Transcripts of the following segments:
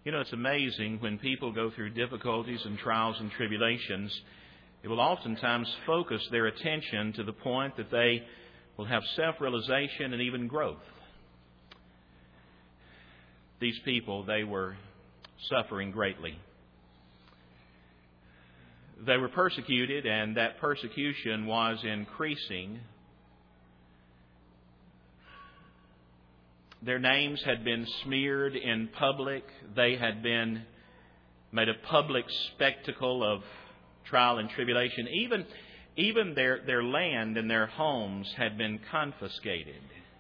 You know, it's amazing when people go through difficulties and trials and tribulations, it will oftentimes focus their attention to the point that they will have self-realization and even growth. These people, they were suffering greatly. They were persecuted, and that persecution was increasing. Their names had been smeared in public. They had been made a public spectacle of trial and tribulation. Even their land and their homes had been confiscated.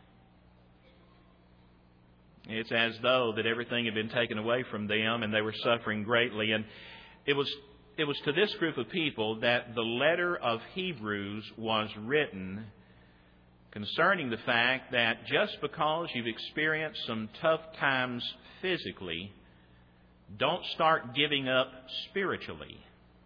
It's as though that everything had been taken away from them, and they were suffering greatly. And it was to this group of people that the letter of Hebrews was written, concerning the fact that just because you've experienced some tough times physically, don't start giving up spiritually.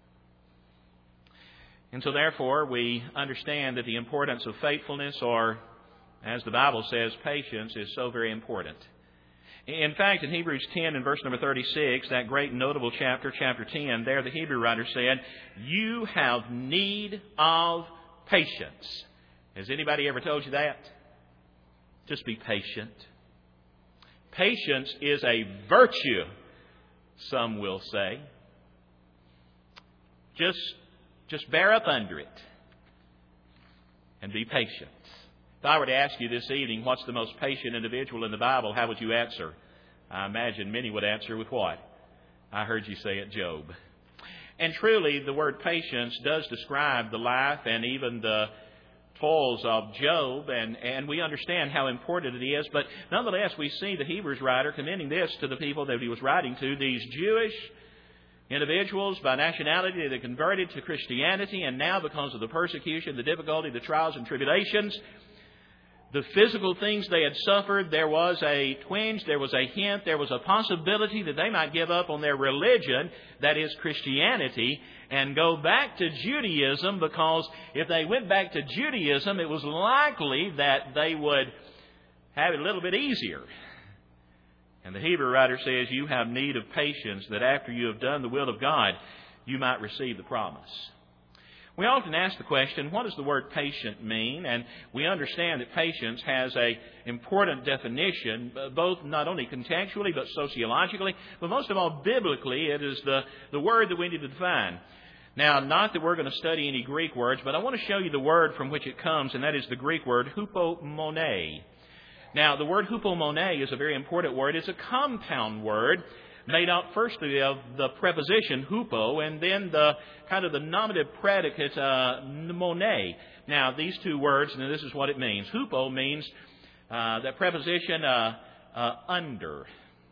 And so therefore we understand that the importance of faithfulness, or as the Bible says, patience, is so very important. In fact, in Hebrews 10 and verse number 36, that great notable chapter, chapter 10, there the Hebrew writer said, "You have need of patience." Has anybody ever told you that? Just be patient. Patience is a virtue, some will say. Just bear up under it and be patient. If I were to ask you this evening, what's the most patient individual in the Bible, how would you answer? I imagine many would answer with what? I heard you say it, Job. And truly, the word patience does describe the life and even the toils of Job, and we understand how important it is. But nonetheless, we see the Hebrews writer commending this to the people that he was writing to, these Jewish individuals by nationality that converted to Christianity, and now because of the persecution, the difficulty, the trials and tribulations, the physical things they had suffered, there was a twinge, there was a hint, there was a possibility that they might give up on their religion, that is Christianity, and go back to Judaism, because if they went back to Judaism, it was likely that they would have it a little bit easier. And the Hebrew writer says, you have need of patience, that after you have done the will of God, you might receive the promise. We often ask the question, what does the word patient mean? And we understand that patience has an important definition, both not only contextually but sociologically, but most of all biblically. It is the word that we need to define. Now, not that we're going to study any Greek words, but I want to show you the word from which it comes, and that is the Greek word hupomone. Now, the word hupomone is a very important word. It's a compound word made up firstly of the preposition hupo and then the kind of the nominative predicate mone. Now, these two words, and this is what it means. Hupo means that preposition under.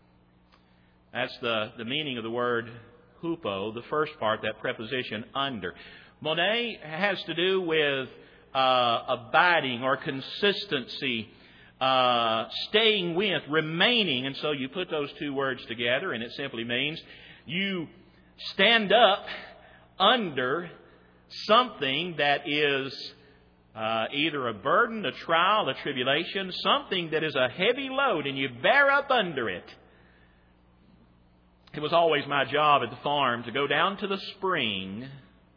That's the meaning of the word hupo, the first part, that preposition under. Mone has to do with abiding or consistency, staying with, remaining. And so you put those two words together and it simply means you stand up under something that is either a burden, a trial, a tribulation, something that is a heavy load, and you bear up under it. It was always my job at the farm to go down to the spring,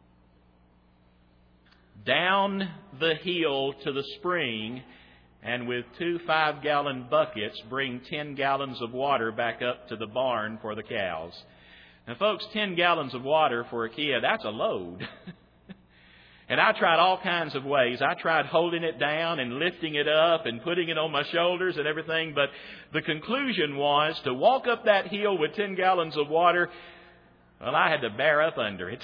down the hill to the spring, and with 2 5-gallon buckets bring 10 gallons of water back up to the barn for the cows. Now, folks, 10 gallons of water for a kid, that's a load. And I tried all kinds of ways. I tried holding it down and lifting it up and putting it on my shoulders and everything. But the conclusion was to walk up that hill with 10 gallons of water, well, I had to bear up under it.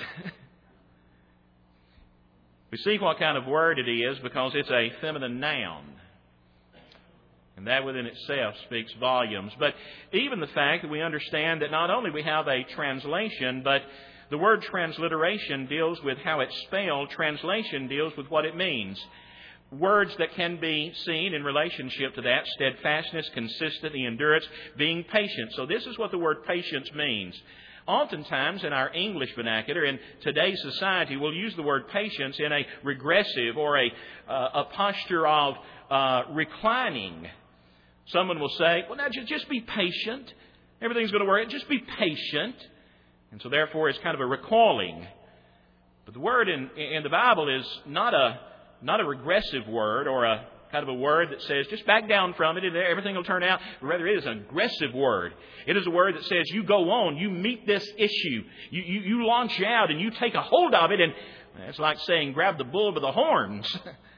We see what kind of word it is because it's a feminine noun. And that within itself speaks volumes. But even the fact that we understand that not only we have a translation, but the word transliteration deals with how it's spelled. Translation deals with what it means. Words that can be seen in relationship to that: steadfastness, consistency, endurance, being patient. So this is what the word patience means. Oftentimes in our English vernacular, in today's society, we'll use the word patience in a regressive or a posture of reclining. Someone will say, well, now just be patient. Everything's going to work. Just be patient. And so therefore it's kind of a recalling. But the word in the Bible is not a regressive word or a kind of a word that says just back down from it and everything will turn out. Rather, it is an aggressive word. It is a word that says you go on, you meet this issue, you launch out and you take a hold of it, and it's like saying grab the bull by the horns.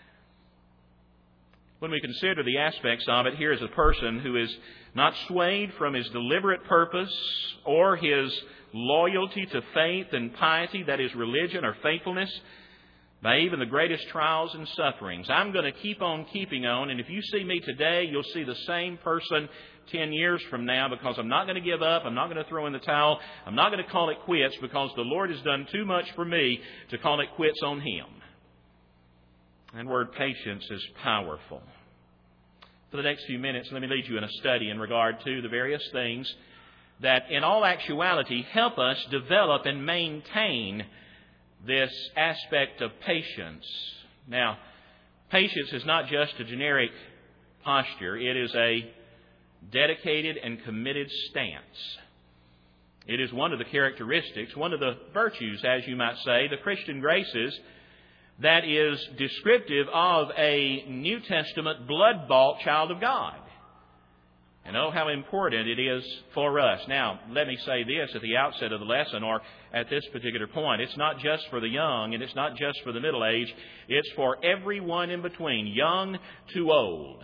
When we consider the aspects of it, here is a person who is not swayed from his deliberate purpose or his loyalty to faith and piety, that is religion or faithfulness, by even the greatest trials and sufferings. I'm going to keep on keeping on, and if you see me today, you'll see the same person 10 years from now, because I'm not going to give up. I'm not going to throw in the towel. I'm not going to call it quits, because the Lord has done too much for me to call it quits on Him. And word patience is powerful. For the next few minutes, let me lead you in a study in regard to the various things that in all actuality help us develop and maintain this aspect of patience. Now, patience is not just a generic posture. It is a dedicated and committed stance. It is one of the characteristics, one of the virtues, as you might say, the Christian graces, that is descriptive of a New Testament blood-bought child of God. And oh, how important it is for us. Now, let me say this at the outset of the lesson, or at this particular point. It's not just for the young, and it's not just for the middle-aged. It's for everyone in between, young to old.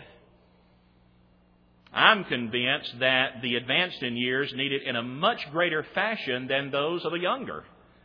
I'm convinced that the advanced in years need it in a much greater fashion than those of the younger.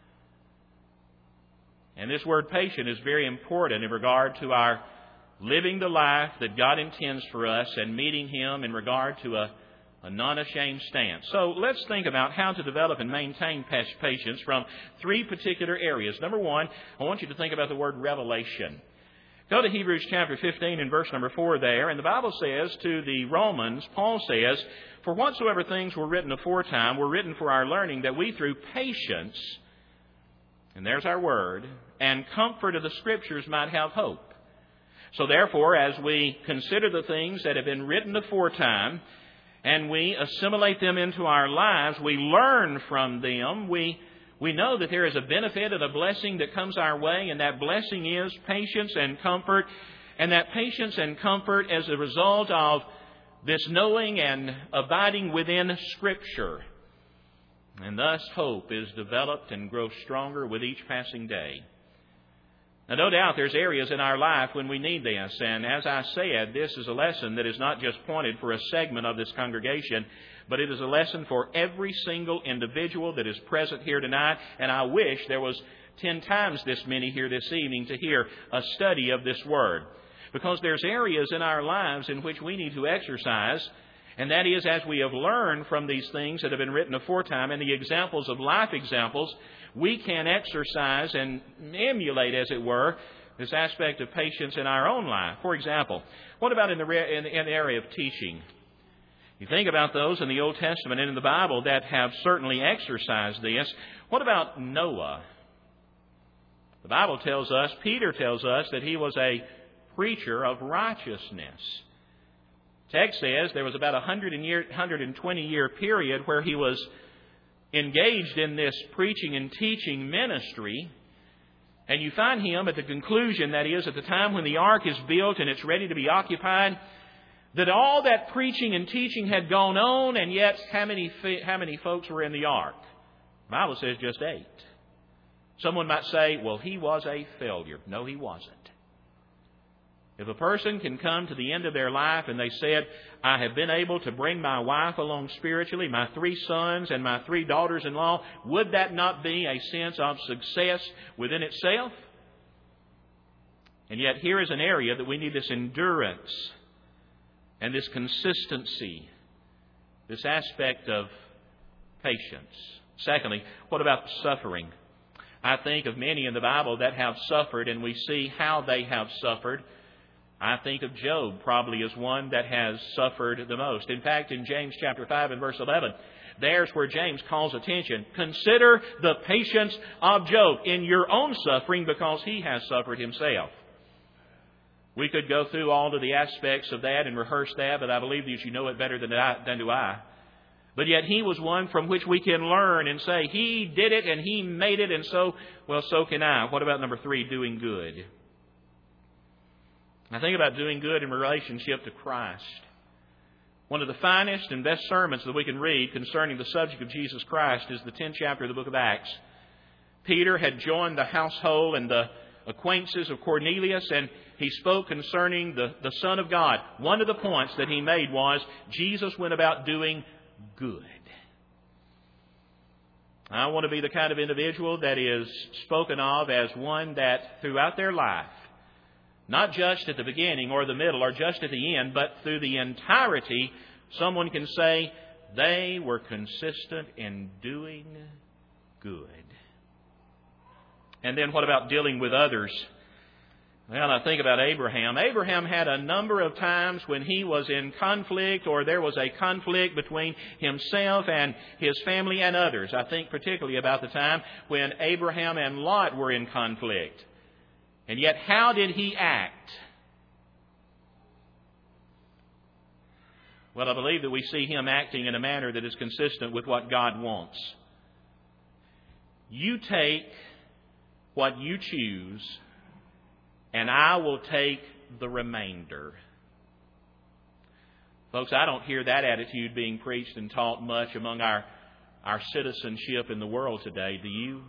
And this word patient is very important in regard to our living the life that God intends for us and meeting Him in regard to a non-ashamed stance. So let's think about how to develop and maintain patience from three particular areas. Number one, I want you to think about the word revelation. Go to Hebrews chapter 15 and verse number 4 there. And the Bible says to the Romans, Paul says, "For whatsoever things were written aforetime were written for our learning, that we through patience," and there's our word, "and comfort of the Scriptures might have hope." So therefore, as we consider the things that have been written aforetime, and we assimilate them into our lives, we learn from them, we know that there is a benefit and a blessing that comes our way, and that blessing is patience and comfort. And that patience and comfort as a result of this knowing and abiding within Scripture. And thus hope is developed and grows stronger with each passing day. Now, no doubt there's areas in our life when we need this. And as I said, this is a lesson that is not just pointed for a segment of this congregation, but it is a lesson for every single individual that is present here tonight. And I wish there was 10 times this many here this evening to hear a study of this Word. Because there's areas in our lives in which we need to exercise, and that is, as we have learned from these things that have been written aforetime and the examples of life examples, we can exercise and emulate, as it were, this aspect of patience in our own life. For example, what about in the area of teaching? You think about those in the Old Testament and in the Bible that have certainly exercised this. What about Noah? The Bible tells us, Peter tells us, that he was a preacher of righteousness. Text says there was about a 120-year period where he was engaged in this preaching and teaching ministry. And you find him at the conclusion, that is, at the time when the ark is built and it's ready to be occupied, that all that preaching and teaching had gone on, and yet how many folks were in the ark? The Bible says just 8. Someone might say, well, he was a failure. No, he wasn't. If a person can come to the end of their life and they said, I have been able to bring my wife along spiritually, my 3 sons and my 3 daughters-in-law, would that not be a sense of success within itself? And yet here is an area that we need this endurance and this consistency, this aspect of patience. Secondly, what about suffering? I think of many in the Bible that have suffered, and we see how they have suffered. I think of Job probably as one that has suffered the most. In fact, in James chapter 5 and verse 11, there's where James calls attention. Consider the patience of Job in your own suffering, because he has suffered himself. We could go through all of the aspects of that and rehearse that, but I believe that you know it better than do I. But yet He was one from which we can learn and say, He did it and He made it, and so can I. What about number 3, doing good? I think about doing good in relationship to Christ. One of the finest and best sermons that we can read concerning the subject of Jesus Christ is the 10th chapter of the book of Acts. Peter had joined the household and the acquaintances of Cornelius, and he spoke concerning the Son of God. One of the points that he made was Jesus went about doing good. I want to be the kind of individual that is spoken of as one that throughout their life, not just at the beginning or the middle or just at the end, but through the entirety, someone can say they were consistent in doing good. And then what about dealing with others? Well, I think about Abraham. Abraham had a number of times when he was in conflict, or there was a conflict between himself and his family and others. I think particularly about the time when Abraham and Lot were in conflict. And yet, how did he act? Well, I believe that we see him acting in a manner that is consistent with what God wants. You take what you choose, and I will take the remainder. Folks, I don't hear that attitude being preached and taught much among our citizenship in the world today. Do you?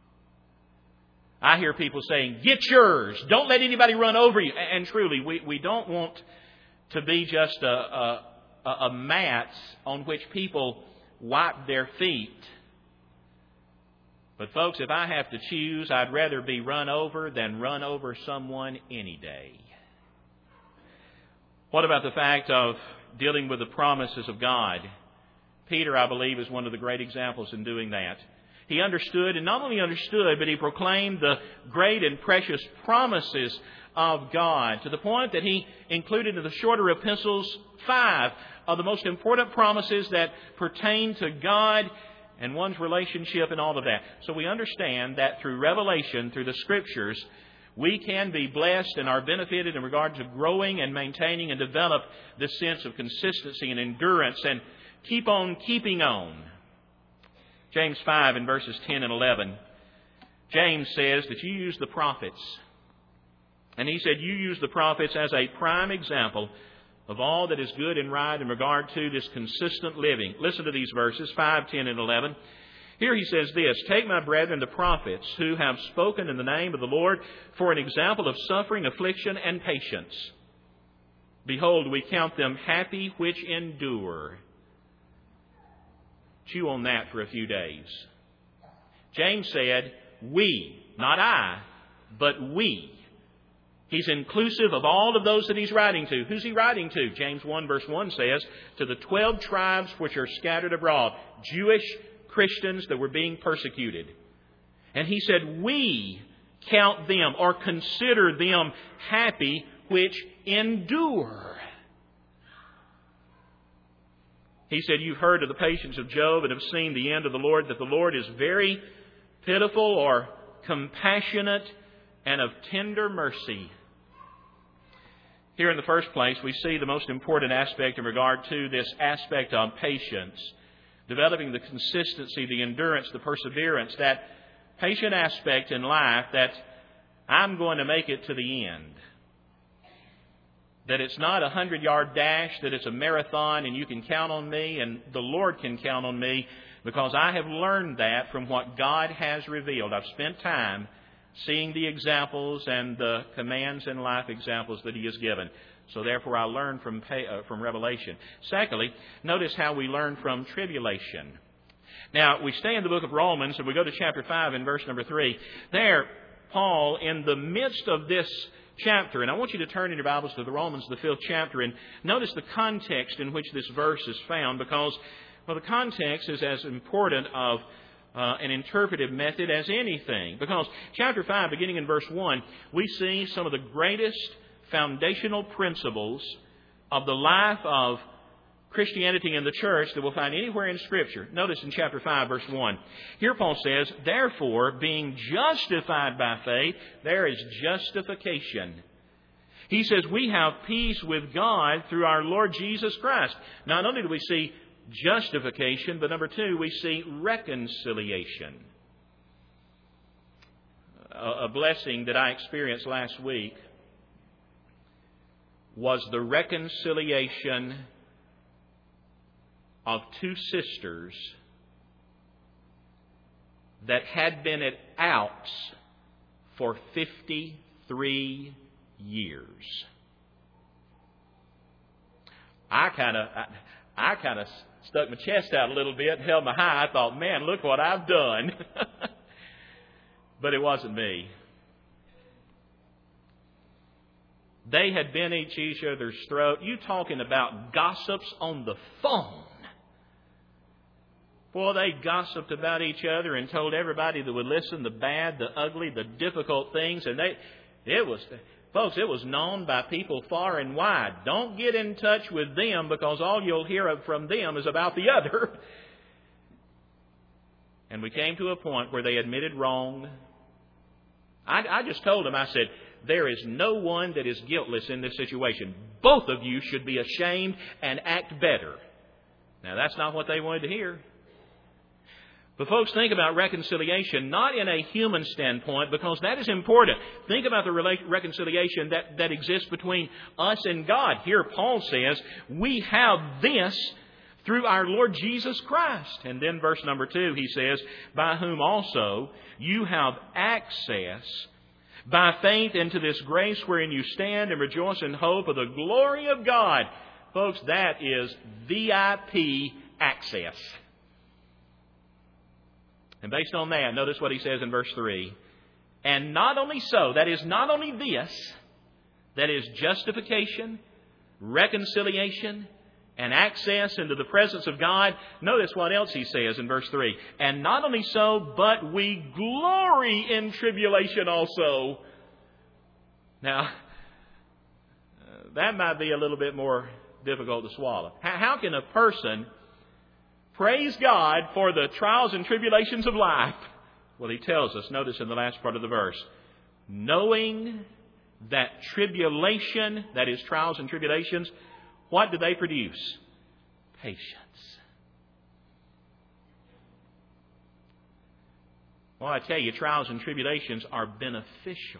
I hear people saying, get yours. Don't let anybody run over you. And truly, we don't want to be just a mat on which people wipe their feet. But folks, if I have to choose, I'd rather be run over than run over someone any day. What about the fact of dealing with the promises of God? Peter, I believe, is one of the great examples in doing that. He understood, and not only understood, but he proclaimed the great and precious promises of God, to the point that he included in the shorter epistles 5 of the most important promises that pertain to God and one's relationship and all of that. So we understand that through revelation, through the Scriptures, we can be blessed and are benefited in regard to growing and maintaining and develop this sense of consistency and endurance and keep on keeping on. James 5 in verses 10 and 11. James says that you use the prophets. And he said you use the prophets as a prime example of all that is good and right in regard to this consistent living. Listen to these verses, 5, 10, and 11. Here he says this, take my brethren the prophets who have spoken in the name of the Lord for an example of suffering, affliction, and patience. Behold, we count them happy which endure. Chew on that for a few days. James said, we, not I, but we. He's inclusive of all of those that he's writing to. Who's he writing to? James 1 verse 1 says, to the 12 tribes which are scattered abroad, Jewish Christians that were being persecuted. And he said, we count them or consider them happy which endure. He said, you've heard of the patience of Job and have seen the end of the Lord, that the Lord is very pitiful or compassionate and of tender mercy. Here in the first place, we see the most important aspect in regard to this aspect of patience. Developing the consistency, the endurance, the perseverance, that patient aspect in life that I'm going to make it to the end. That it's not a 100-yard dash, that it's a marathon and you can count on me and the Lord can count on me, because I have learned that from what God has revealed. I've spent time seeing the examples and the commands and life examples that He has given. So therefore I learn from Revelation. Secondly, notice how we learn from tribulation. Now, we stay in the book of Romans and we go to chapter 5 and verse number 3. There, Paul, in the midst of this chapter, and I want you to turn in your Bibles to the Romans, the 5th chapter, and notice the context in which this verse is found, because, well, the context is as important of an interpretive method as anything. Because chapter 5, beginning in verse 1, we see some of the greatest foundational principles of the life of Christianity and the church that we'll find anywhere in Scripture. Notice in chapter 5, verse 1. Here Paul says, therefore, being justified by faith, there is justification. He says we have peace with God through our Lord Jesus Christ. Not only do we see justification, but number two, we see reconciliation. A blessing that I experienced last week was the reconciliation of two sisters that had been at outs for 53 years. I kind of stuck my chest out a little bit and held my high. I thought, man, look what I've done. But it wasn't me. They had been at each other's throat. You talking about gossips on the phone. Boy, they gossiped about each other and told everybody that would listen the bad, the ugly, the difficult things. And it was known by people far and wide. Don't get in touch with them, because all you'll hear from them is about the other. And we came to a point where they admitted wrong. I just told them, I said, there is no one that is guiltless in this situation. Both of you should be ashamed and act better. Now, that's not what they wanted to hear. But folks, think about reconciliation, not in a human standpoint, because that is important. Think about the reconciliation that exists between us and God. Here Paul says, we have this through our Lord Jesus Christ. And then verse number 2, he says, by whom also you have access by faith into this grace wherein you stand and rejoice in hope of the glory of God. Folks, that is VIP access. And based on that, notice what he says in verse 3. And not only so, that is not only this, that is justification, reconciliation, and access into the presence of God. Notice what else he says in verse 3. And not only so, but we glory in tribulation also. Now, that might be a little bit more difficult to swallow. How can a person praise God for the trials and tribulations of life? Well, he tells us, notice in the last part of the verse, knowing that tribulation, that is trials and tribulations, what do they produce? Patience. Well, I tell you, trials and tribulations are beneficial.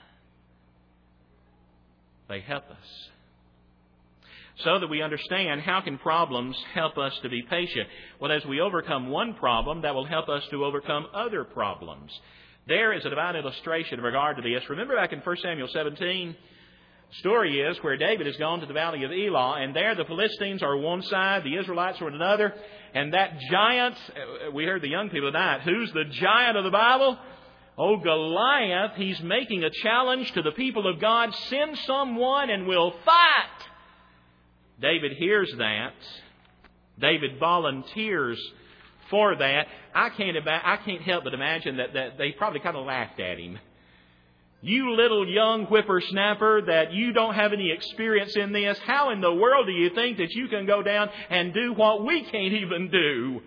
They help us. So that we understand, how can problems help us to be patient? Well, as we overcome one problem, that will help us to overcome other problems. There is a divine illustration in regard to this. Remember back in 1 Samuel 17, the story is where David has gone to the valley of Elah, and there the Philistines are on one side, the Israelites are on another, and that giant, we heard the young people tonight, who's the giant of the Bible? Oh, Goliath. He's making a challenge to the people of God. Send someone and we'll fight. David hears that. David volunteers for that. I can't help but imagine that they probably kind of laughed at him. You little young whippersnapper, that you don't have any experience in this. How in the world do you think that you can go down and do what we can't even do?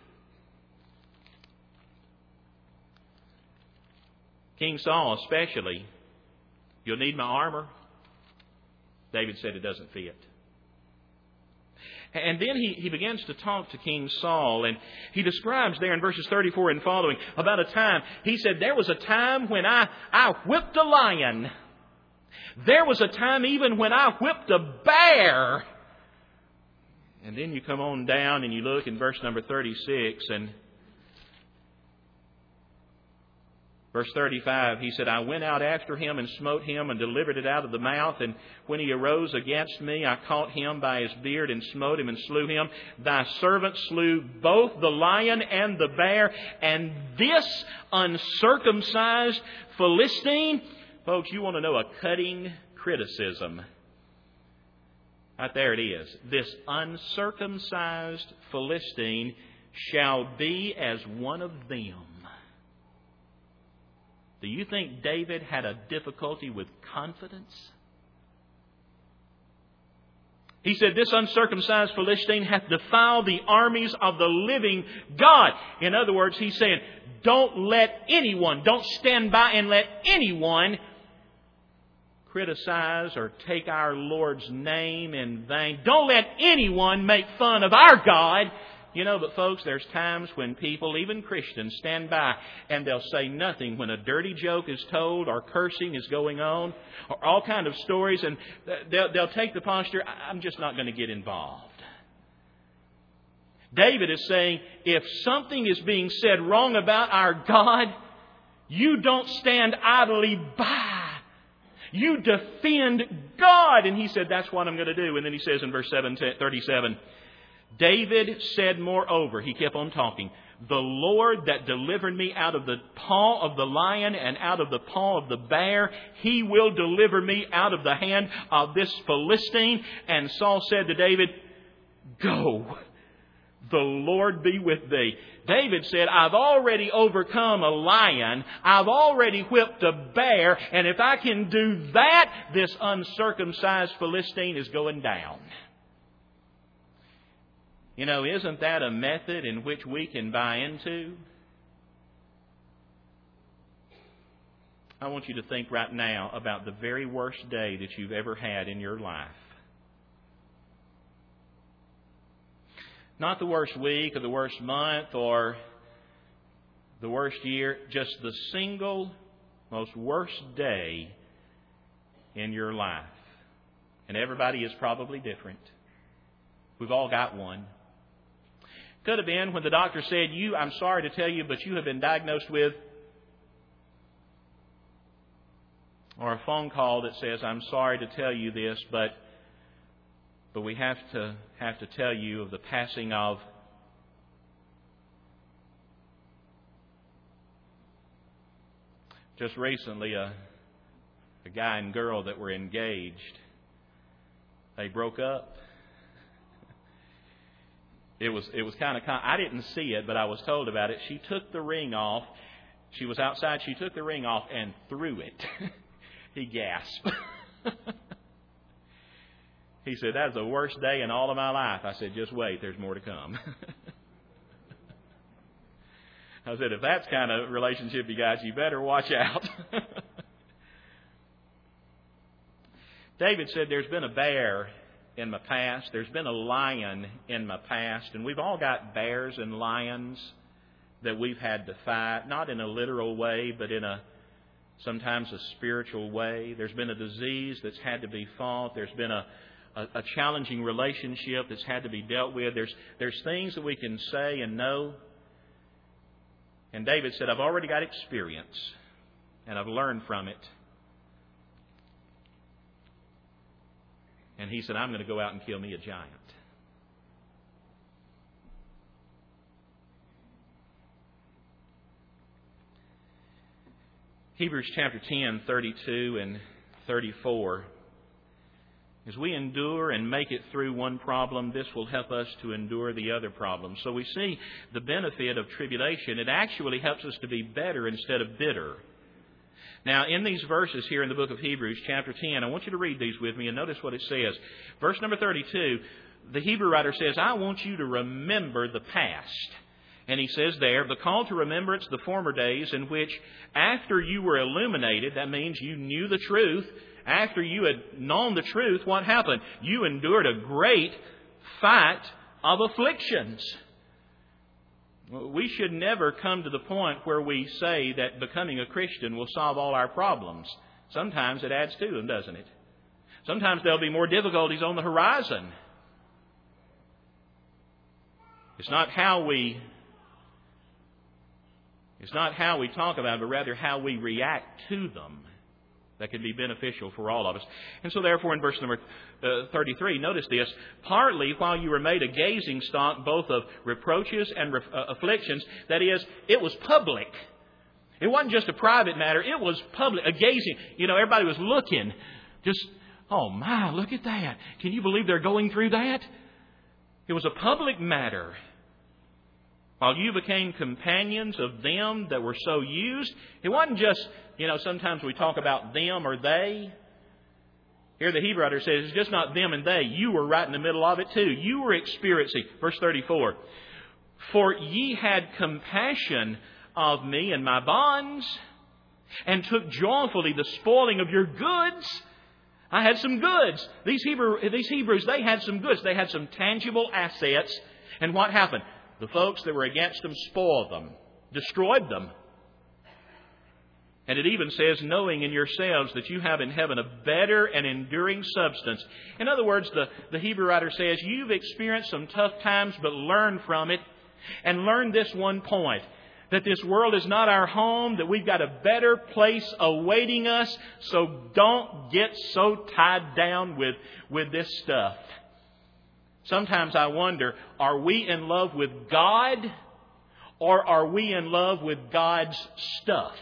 King Saul especially, you'll need my armor. David said it doesn't fit. And then he begins to talk to King Saul, and he describes there in verses 34 and following about a time. He said, there was a time when I whipped a lion. There was a time even when I whipped a bear. And then you come on down and you look in verse number 36 and verse 35, he said, I went out after him and smote him and delivered it out of the mouth. And when he arose against me, I caught him by his beard and smote him and slew him. Thy servant slew both the lion and the bear. And this uncircumcised Philistine, folks, you want to know a cutting criticism. Right there it is. This uncircumcised Philistine shall be as one of them. Do you think David had a difficulty with confidence? He said, this uncircumcised Philistine hath defiled the armies of the living God. In other words, he's saying, don't stand by and let anyone criticize or take our Lord's name in vain. Don't let anyone make fun of our God. You know, but folks, there's times when people, even Christians, stand by and they'll say nothing when a dirty joke is told or cursing is going on or all kind of stories, and they'll take the posture, I'm just not going to get involved. David is saying, if something is being said wrong about our God, you don't stand idly by. You defend God. And he said, that's what I'm going to do. And then he says in verse 37, David said moreover, he kept on talking, the Lord that delivered me out of the paw of the lion and out of the paw of the bear, He will deliver me out of the hand of this Philistine. And Saul said to David, go, the Lord be with thee. David said, I've already overcome a lion. I've already whipped a bear. And if I can do that, this uncircumcised Philistine is going down. You know, isn't that a method in which we can buy into? I want you to think right now about the very worst day that you've ever had in your life. Not the worst week or the worst month or the worst year, just the single most worst day in your life. And everybody is probably different. We've all got one. Could have been when the doctor said, I'm sorry to tell you, but you have been diagnosed with. Or a phone call that says, I'm sorry to tell you this, but we have to tell you of the passing of. Just recently, a guy and girl that were engaged, they broke up. It was kind of, I didn't see it, but I was told about it. She took the ring off. She was outside. She took the ring off and threw it. He gasped. He said, that's the worst day in all of my life. I said, just wait, there's more to come. I said, if that's kind of relationship you guys, you better watch out. David said, there's been a bear in my past. There's been a lion in my past. And we've all got bears and lions that we've had to fight. Not in a literal way, but in sometimes a spiritual way. There's been a disease that's had to be fought. There's been a challenging relationship that's had to be dealt with. There's things that we can say and know. And David said, I've already got experience. And I've learned from it. And he said, I'm going to go out and kill me a giant. Hebrews chapter 10, 32 and 34. As we endure and make it through one problem, this will help us to endure the other problem. So we see the benefit of tribulation. It actually helps us to be better instead of bitter. Now, in these verses here in the book of Hebrews, chapter 10, I want you to read these with me and notice what it says. Verse number 32, the Hebrew writer says, I want you to remember the past. And he says there, the call to remembrance the former days in which after you were illuminated, that means you knew the truth. After you had known the truth, what happened? You endured a great fight of afflictions. We should never come to the point where we say that becoming a Christian will solve all our problems. Sometimes it adds to them, doesn't it? Sometimes there'll be more difficulties on the horizon. It's not how we talk about it, but rather how we react to them that can be beneficial for all of us. And so therefore in verse number 33, notice this, partly while you were made a gazing stock both of reproaches and afflictions, that is, it was public. It wasn't just a private matter, it was public, a gazing. You know, everybody was looking. Just, oh my, look at that. Can you believe they're going through that? It was a public matter. While you became companions of them that were so used, it wasn't just, sometimes we talk about them or they. Here the Hebrew writer says it's just not them and they. You were right in the middle of it too. You were experiencing. Verse 34. For ye had compassion of me and my bonds, and took joyfully the spoiling of your goods. I had some goods. These Hebrews, they had some goods. They had some tangible assets. And what happened? The folks that were against them spoiled them, destroyed them. And it even says, knowing in yourselves that you have in heaven a better and enduring substance. In other words, the Hebrew writer says, you've experienced some tough times, but learn from it. And learn this one point, that this world is not our home, that we've got a better place awaiting us. So don't get so tied down with this stuff. Sometimes I wonder, are we in love with God, or are we in love with God's stuff?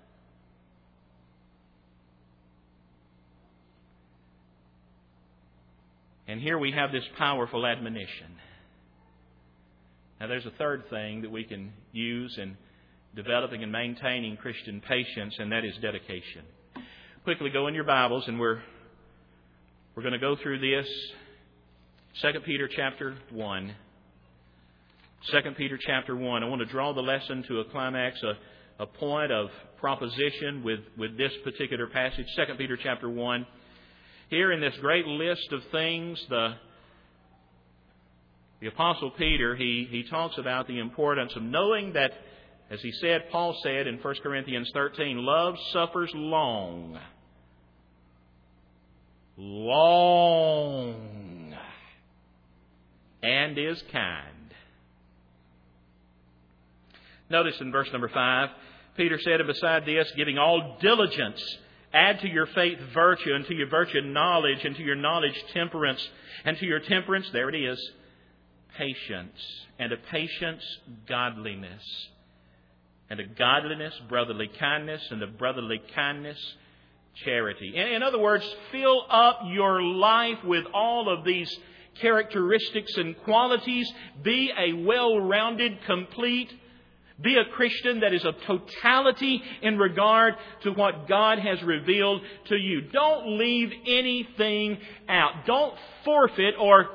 And here we have this powerful admonition. Now there's a third thing that we can use in developing and maintaining Christian patience, and that is dedication. Quickly go in your Bibles, and we're going to go through this. 2 Peter chapter 1. 2 Peter chapter 1. I want to draw the lesson to a climax, a point of proposition with this particular passage. 2 Peter chapter 1. Here in this great list of things, the Apostle Peter, he talks about the importance of knowing that, as he said, Paul said in 1 Corinthians 13, love suffers long. Long. And is kind. Notice in verse number 5, Peter said, and beside this, giving all diligence, add to your faith virtue, and to your virtue knowledge, and to your knowledge temperance, and to your temperance, there it is, patience, and to patience godliness, and to godliness brotherly kindness, and to brotherly kindness charity. In other words, fill up your life with all of these characteristics and qualities. Be a well-rounded, complete, be a Christian that is of totality in regard to what God has revealed to you. Don't leave anything out. Don't forfeit or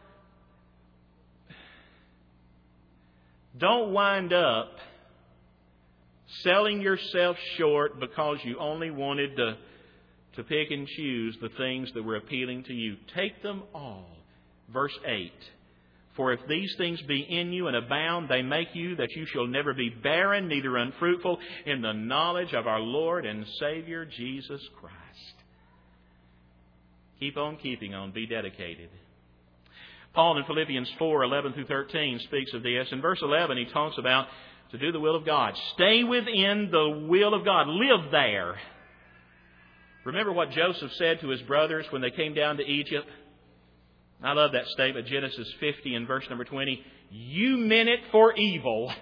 don't wind up selling yourself short because you only wanted to pick and choose the things that were appealing to you. Take them all. Verse 8. For if these things be in you and abound, they make you that you shall never be barren, neither unfruitful in the knowledge of our Lord and Savior Jesus Christ. Keep on keeping on. Be dedicated. Paul in Philippians 4:11 through 13 speaks of this. In verse 11 he talks about to do the will of God. Stay within the will of God. Live there. Remember what Joseph said to his brothers when they came down to Egypt? I love that statement, Genesis 50 and verse number 20. You meant it for evil.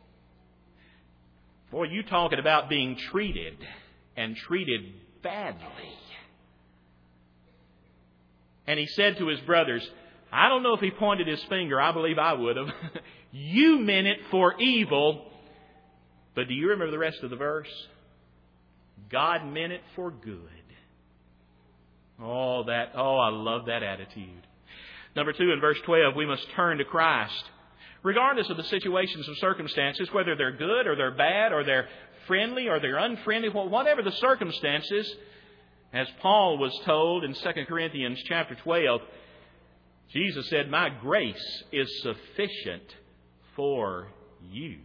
Boy, you talking about being treated and treated badly. And he said to his brothers, I don't know if he pointed his finger. I believe I would have. You meant it for evil. But do you remember the rest of the verse? God meant it for good. Oh, I love that attitude. Number 2, in verse 12, we must turn to Christ. Regardless of the situations or circumstances, whether they're good or they're bad or they're friendly or they're unfriendly, whatever the circumstances, as Paul was told in 2 Corinthians chapter 12, Jesus said, my grace is sufficient for you.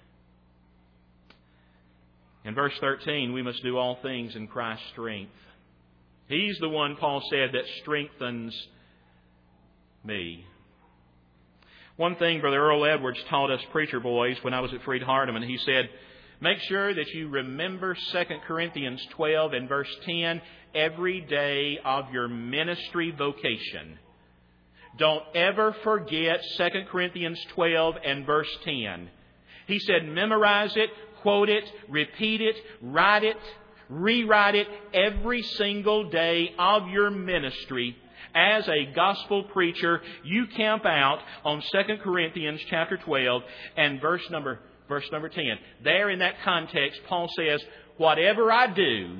In verse 13, we must do all things in Christ's strength. He's the one, Paul said, that strengthens me. One thing Brother Earl Edwards taught us preacher boys when I was at Freed-Hardeman, he said, make sure that you remember 2 Corinthians 12 and verse 10 every day of your ministry vocation. Don't ever forget 2 Corinthians 12 and verse 10. He said, memorize it, quote it, repeat it, write it, rewrite it every single day of your ministry. As a gospel preacher, you camp out on 2 Corinthians chapter 12 and verse number 10. There in that context, Paul says, whatever I do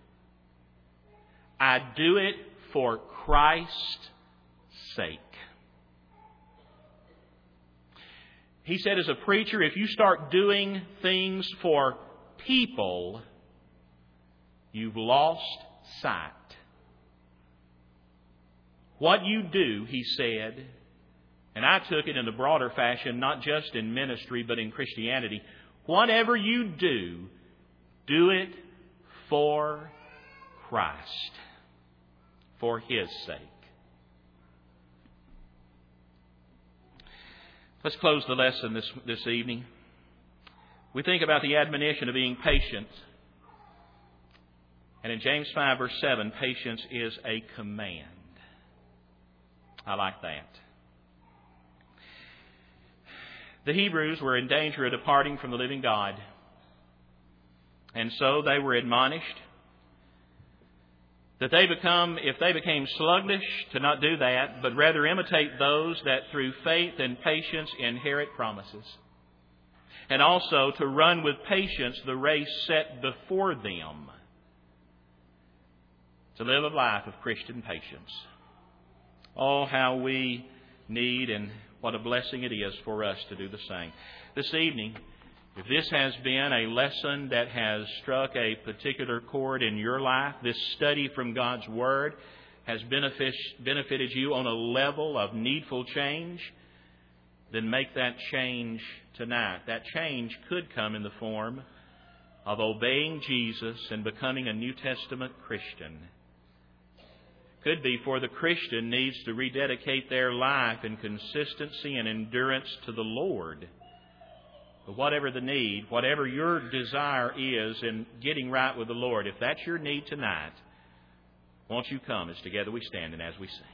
it for Christ's sake. He said, as a preacher, if you start doing things for people, you've lost sight What you do, he said, and I took it in the broader fashion, not just in ministry, but in Christianity. Whatever you do, do it for Christ, for His sake. Let's close the lesson this evening. We think about the admonition of being patient. And in James 5, verse 7, patience is a command. I like that. The Hebrews were in danger of departing from the living God. And so they were admonished that if they became sluggish, to not do that, but rather imitate those that through faith and patience inherit promises. And also to run with patience the race set before them. To live a life of Christian patience. Oh, how we need and what a blessing it is for us to do the same. This evening, if this has been a lesson that has struck a particular chord in your life, this study from God's Word has benefited you on a level of needful change, then make that change tonight. That change could come in the form of obeying Jesus and becoming a New Testament Christian. Could be for the Christian needs to rededicate their life in consistency and endurance to the Lord. But whatever the need, whatever your desire is in getting right with the Lord, if that's your need tonight, won't you come as together we stand and as we sing.